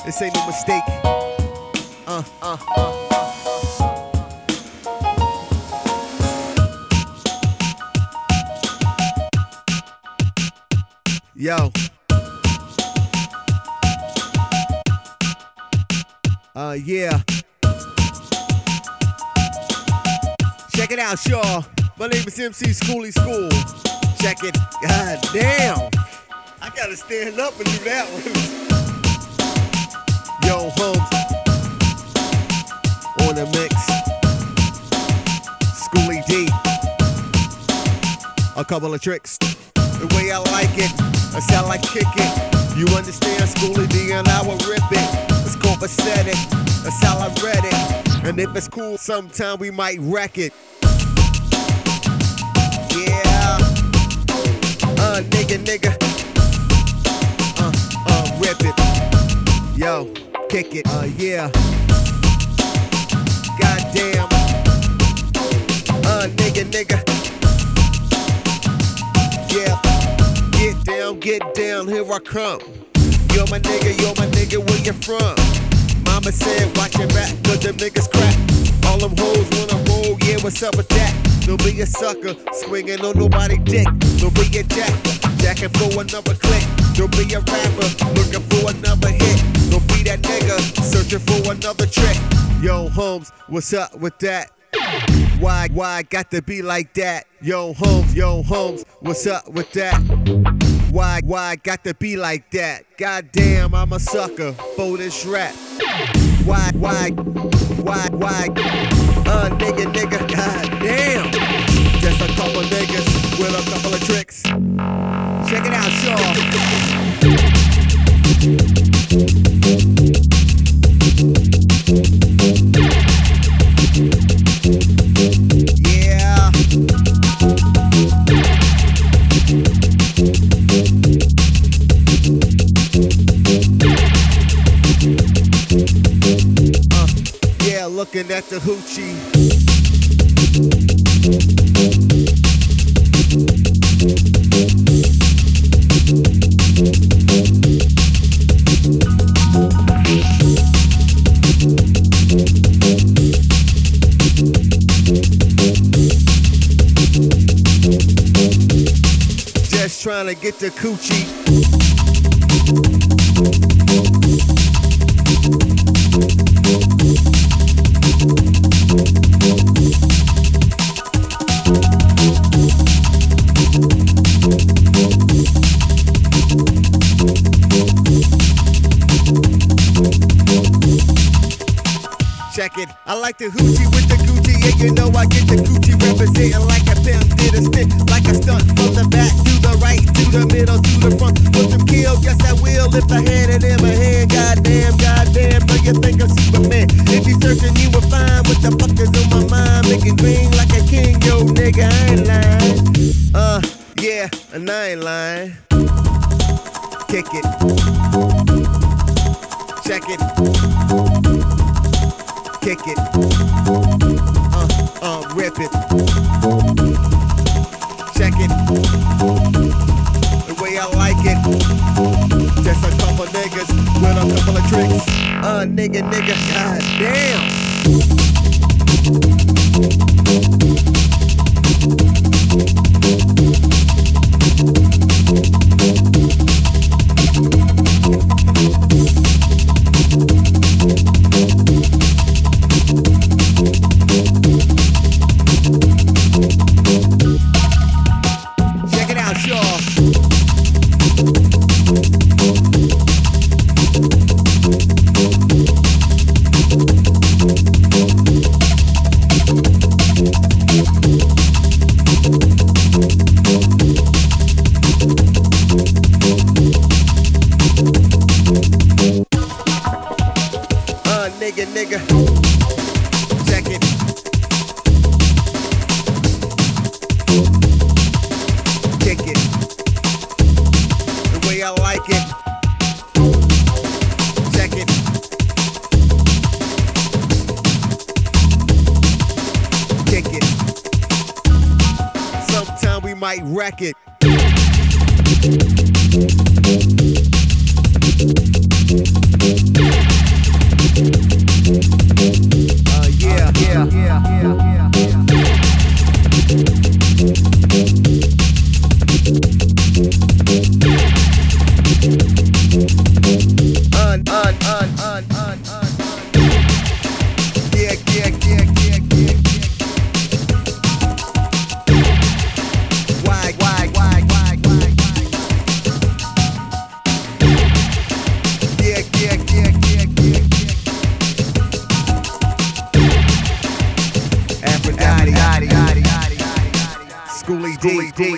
This ain't no mistake. Yo. Yeah. Check it out, y'all. My name is MC Schooly School. Check it. God damn. I gotta stand up and do that one. Yo, Holmes. On the mix. Schooly D. A couple of tricks. The way I like it. That's how I kick it. You understand, Schooly D, and I will rip it. It's copacetic. That's how I read it. And if it's cool, sometime we might wreck it. Yeah. Nigga. Rip it. Yo, kick it. Yeah. Goddamn. Nigga. Yeah. Get down, here I come. You're my nigga, where you from? Mama said, watch your back, cause them niggas crack. All them hoes wanna roll, yeah, what's up with that? Don't be a sucker, swinging on nobody dick. Don't be a jack, jacking for another click. Don't be a rapper, looking for another hit. Don't be that nigga, searching for another trick. Yo, Holmes, what's up with that? Why I got to be like that? Yo, Holmes, what's up with that? Why I got to be like that? Goddamn, I'm a sucker for this rap. Why? Nigga, goddamn. Just a couple niggas with a couple of tricks. Check it out, y'all. Yeah. Yeah, looking at the hoochie. Just trying to get the coochie. Check it, I like the hoochie with the Gucci, yeah, you know I get the Gucci representing like a pimp did a spit, like a stunt from the back to the right, to the middle, to the front. Put them kill, yes I will, if I had it in my hand. Goddamn, do you think I'm Superman? If you searching, you will find what the fuck is on my mind. Making green like a king, yo nigga, I ain't lying. Yeah, and I ain't lying. Kick it. Check it. Kick it. Rip it. Check it. The way I like it. Just a couple niggas with a couple of tricks. Nigga, check it out, y'all. Nigga, check it. Kick it. The way I like it. Check it. Kick it. Sometime we might wreck it. D.